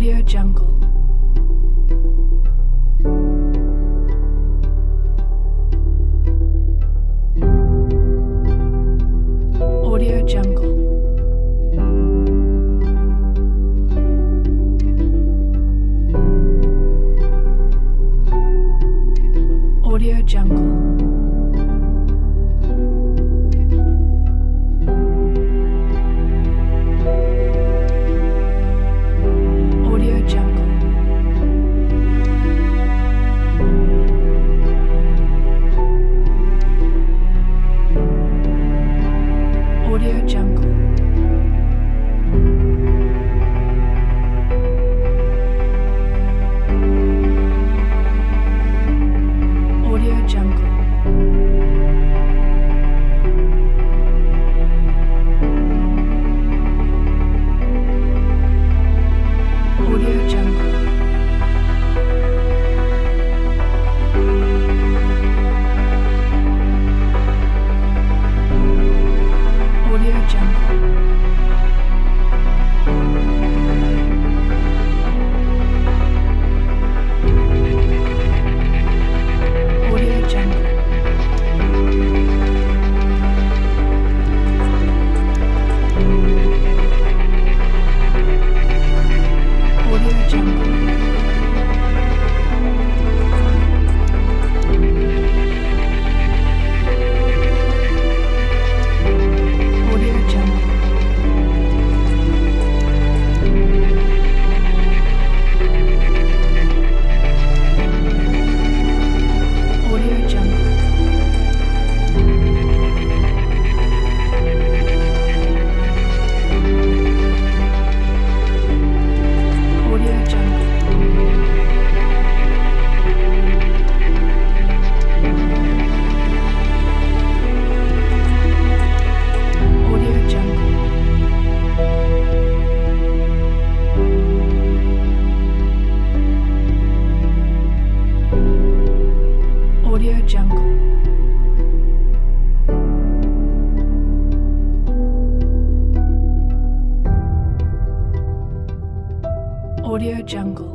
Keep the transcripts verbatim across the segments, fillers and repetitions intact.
Audio Jungle. Audio Jungle. Audio Jungle. Audio Jungle. Audio Jungle. Audio Jungle. Audio Jungle. Audio Jungle. Audio Jungle. Audio Jungle. Audio Jungle. Audio Jungle. Audio Jungle. Audio Jungle. Audio Jungle. Audio Jungle.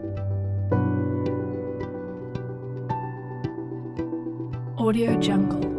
Audio Jungle.